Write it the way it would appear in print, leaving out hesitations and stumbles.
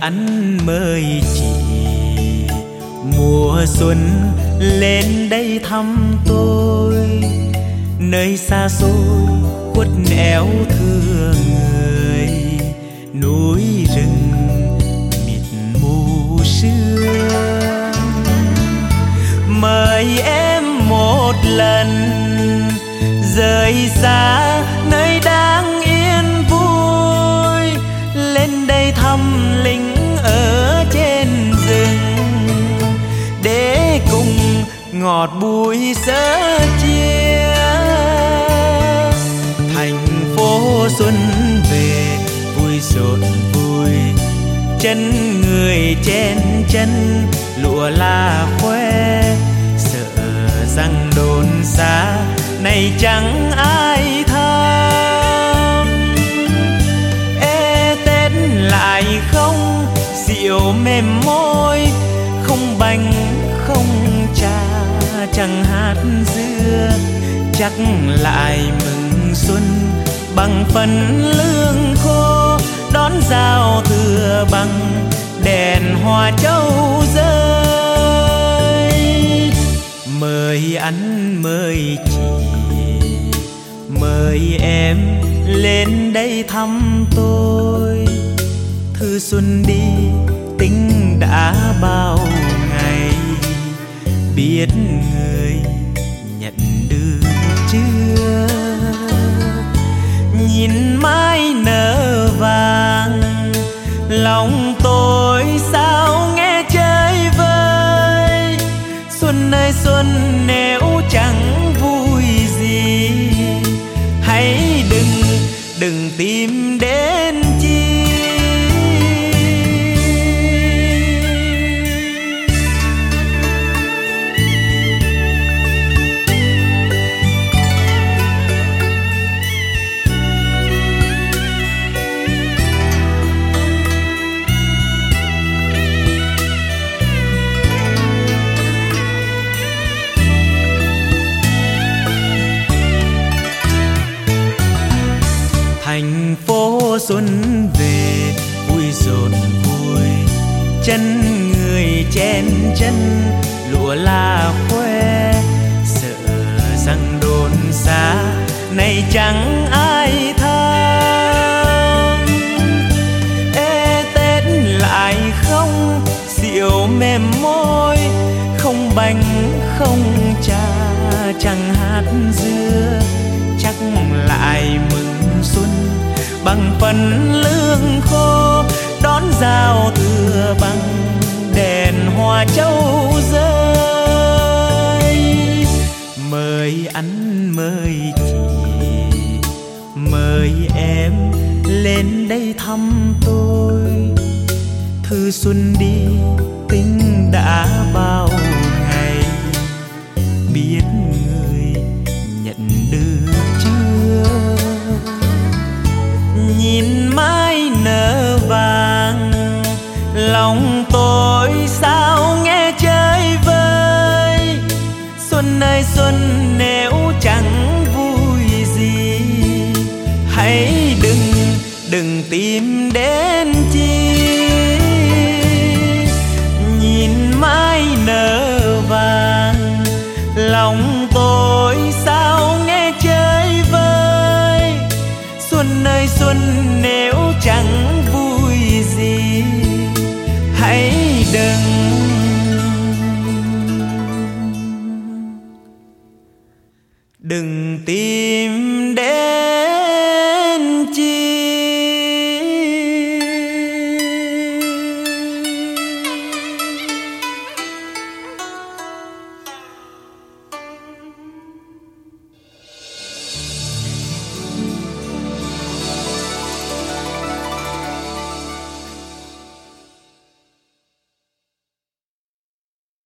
anh mời chị mùa xuân lên đây thăm tôi, nơi xa xôi khuất nẻo thương người, núi rừng mịt mù sương. Mời em một lần rời xa nơi đang yên vui, lên đây thăm lính ở trên rừng để cùng ngọt bùi sớ chia. Thành phố xuân về vui rộn vui, chân người chen chân lụa la khoe, sợ rằng đồn xa này chẳng ai thăm. Ê Tết lại không rượu mềm môi, không bánh không trà chẳng hát dưa, chắc lại mừng xuân bằng phần lương khô, đón giao thừa bằng đèn hoa châu rơi. Mời anh mời chị mời em lên đây thăm tôi, thư xuân đi tính đã bao ngày, biết người nhận được chưa. Nhìn mái nở vàng lòng tôi sao nghe chơi vơi, xuân ơi xuân nếu chẳng vui gì hãy đừng tìm đến chi. Thành phố xuân về vui rộn vui, chân người chen chân lụa la khoe, sợ rằng đồn xa này chẳng ai thăm. Ê Tết lại không rượu mềm môi, không bánh không trà chẳng hát dưa, chắc lại mừng xuân bằng phần lương khô, đón giao thừa bằng đèn hoa châu rơi. Mời anh mời chị mời em lên đây thăm tôi, thư xuân đi tính đã bao ngày, biết người nhận được chưa. Nhìn mái nở vàng lòng tôi sao nghe chơi vơi, xuân ơi xuân nếu chẳng vui gì hãy đừng tìm đến chi. Nhìn mái nở vàng lòng tôi sao nghe chơi vơi, xuân ơi xuân nếu chẳng vui gì hãy đừng tìm